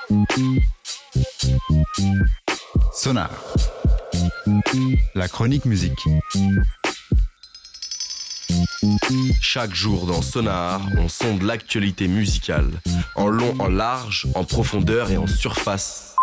Sonar, la chronique musique. Chaque jour dans Sonar, on sonde l'actualité musicale, en long, en large, en profondeur et en surface.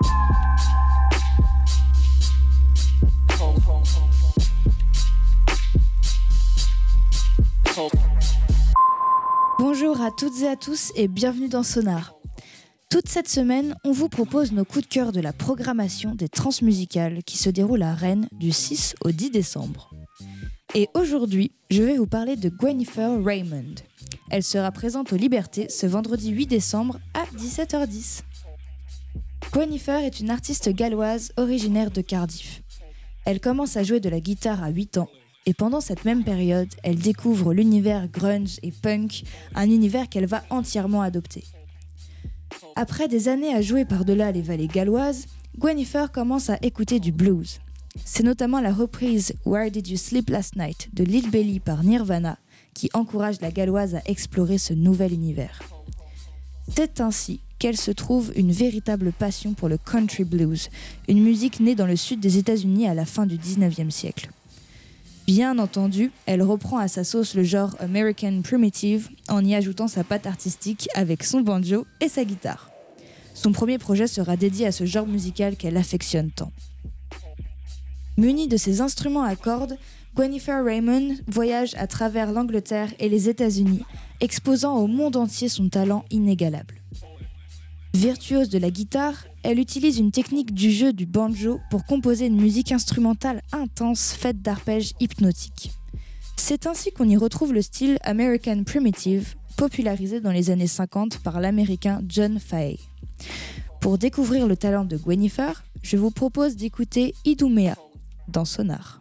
Bonjour à toutes et à tous et bienvenue dans Sonar. Toute cette semaine, on vous propose nos coups de cœur de la programmation des transmusicales qui se déroulent à Rennes du 6 au 10 décembre. Et aujourd'hui, je vais vous parler de Gwennifer Raymond. Elle sera présente aux Libertés ce vendredi 8 décembre à 17h10. Gwennifer est une artiste galloise originaire de Cardiff. Elle commence à jouer de la guitare à 8 ans et pendant cette même période, elle découvre l'univers grunge et punk, un univers qu'elle va entièrement adopter. Après des années à jouer par-delà les vallées galloises, Gwennifer commence à écouter du blues. C'est notamment la reprise Where Did You Sleep Last Night de Lil Belly par Nirvana qui encourage la galloise à explorer ce nouvel univers. C'est ainsi qu'elle se trouve une véritable passion pour le country blues, une musique née dans le sud des États-Unis à la fin du 19e siècle. Bien entendu, elle reprend à sa sauce le genre American Primitive en y ajoutant sa patte artistique avec son banjo et sa guitare. Son premier projet sera dédié à ce genre musical qu'elle affectionne tant. Munie de ses instruments à cordes, Gwennifer Raymond voyage à travers l'Angleterre et les États-Unis, exposant au monde entier son talent inégalable. Virtuose de la guitare, elle utilise une technique du jeu du banjo pour composer une musique instrumentale intense faite d'arpèges hypnotiques. C'est ainsi qu'on y retrouve le style American Primitive, popularisé dans les années 50 par l'américain John Fahey. Pour découvrir le talent de Gwennifer, je vous propose d'écouter Idumea dans Sonar.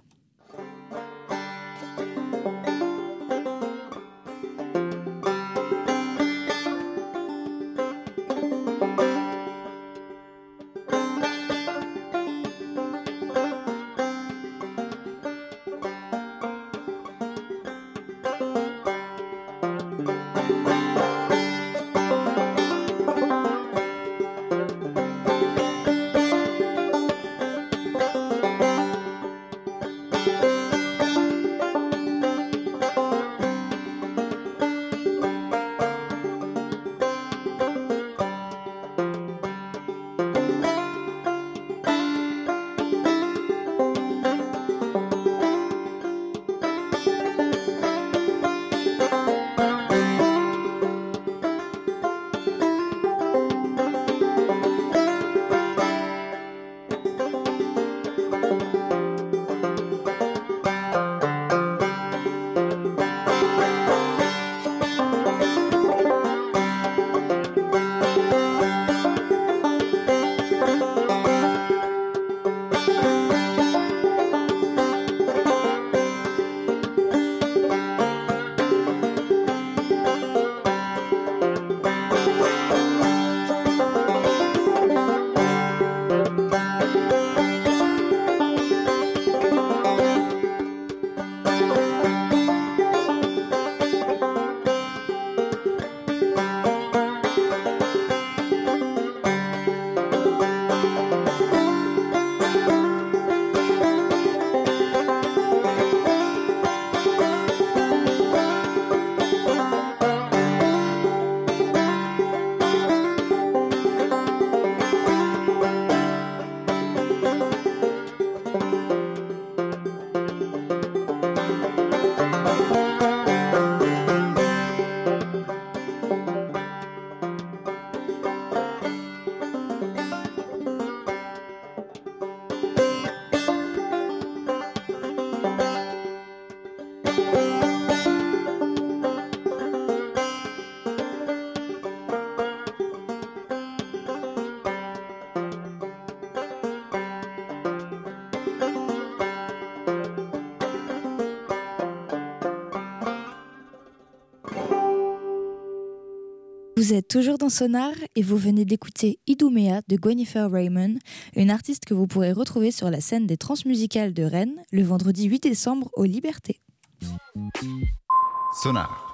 Vous êtes toujours dans Sonar et vous venez d'écouter Idumea de Gwennifer Raymond, une artiste que vous pourrez retrouver sur la scène des Transmusicales de Rennes le vendredi 8 décembre aux Libertés. Sonar,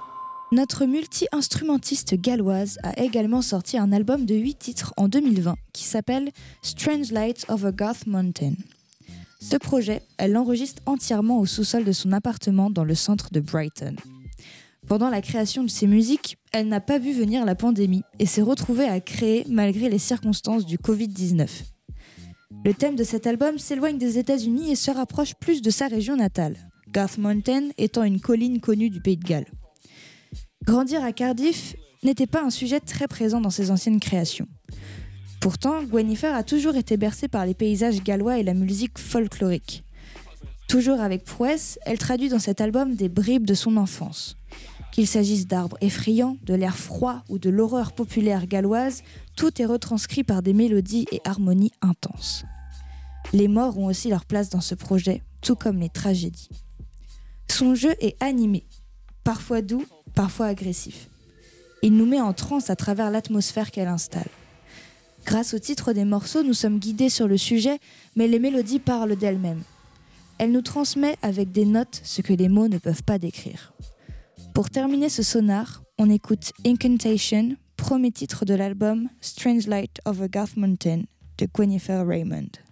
Notre multi-instrumentiste galloise a également sorti un album de 8 titres en 2020 qui s'appelle Strange Lights Over Garth Mountain. Ce projet, elle l'enregistre entièrement au sous-sol de son appartement dans le centre de Brighton. Pendant la création de ses musiques, elle n'a pas vu venir la pandémie et s'est retrouvée à créer malgré les circonstances du Covid-19. Le thème de cet album s'éloigne des États-Unis et se rapproche plus de sa région natale, Garth Mountain étant une colline connue du Pays de Galles. Grandir à Cardiff n'était pas un sujet très présent dans ses anciennes créations. Pourtant, Gwennifer a toujours été bercée par les paysages gallois et la musique folklorique. Toujours avec prouesse, elle traduit dans cet album des bribes de son enfance. Qu'il s'agisse d'arbres effrayants, de l'air froid ou de l'horreur populaire galloise, tout est retranscrit par des mélodies et harmonies intenses. Les morts ont aussi leur place dans ce projet, tout comme les tragédies. Son jeu est animé, parfois doux, parfois agressif. Il nous met en transe à travers l'atmosphère qu'elle installe. Grâce au titre des morceaux, nous sommes guidés sur le sujet, mais les mélodies parlent d'elles-mêmes. Elle nous transmet avec des notes ce que les mots ne peuvent pas décrire. Pour terminer ce sonar, on écoute Incantation, premier titre de l'album Strange Light Over Garth Mountain de Gwennifer Raymond.